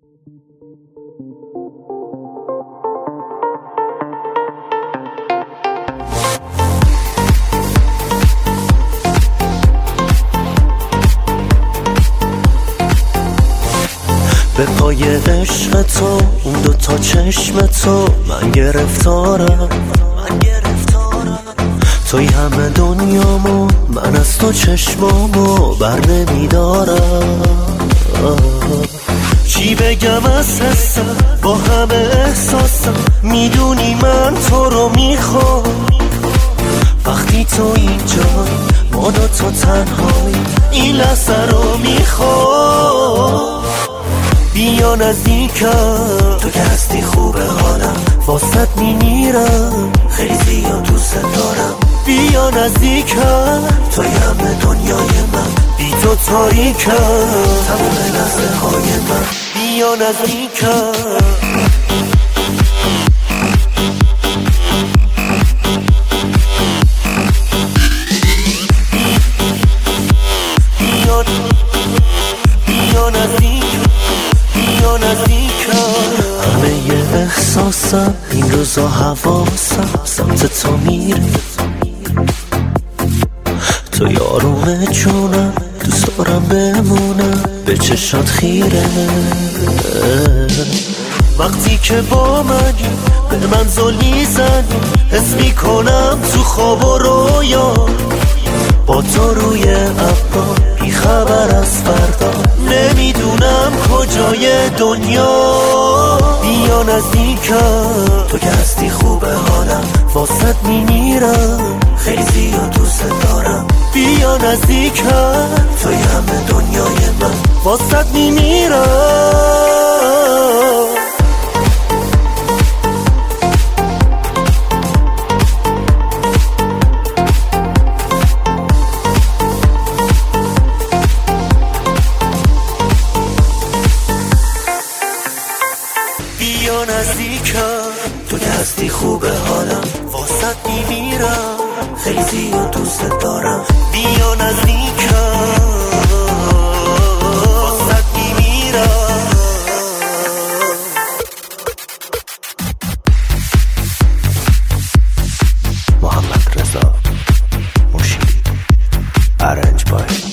به پای عشق تو، اون دوتا چشم تو، من گرفتارم. توی همه دنیامو، من از تو چشمامو بر نمیدارم. چی بگم از حسم، با همه احساسم، میدونی من تو رو میخوام. وقتی تو اینجا، ما دوتا تنهایی، این لحظه رو میخوام. بیا نزدیکم، تو که هستی خوبه حالم، واسط میمیرم، خیلی زیاد دوست دارم. بیا نزدیکم، توی همه دنیای من، بی تو تاریکم، تمام لحظه های من. بیا نزدیکم، بیا نزدیکم، بیا نزدیکم. همه ی احساسم این روزا حواسم سمت تو میره. تو یارونه جونم، دوست دارم بمونم به چشات خیره. وقتی که با منی، به من ظلمی زنی، حس میکنم تو خواب و رویا. با تو روی ابرا، بی خبر از فردا، نمیدونم کجای دنیا. بیا نزدیکم، تو که هستی خوبه حالم، واسط میمیرم، خیلی زیاد دوست دارم. بیا نزدیکم، توی همه دنیای من، واسط میمیرم. بیا نزدیکم، تو که هستی خوبه حالم، واسط میمیرم، خیلی زیاد دوست دارم. بیا نزدیکم، واسط میمیرم. محمد رضا موشی، ارنج بای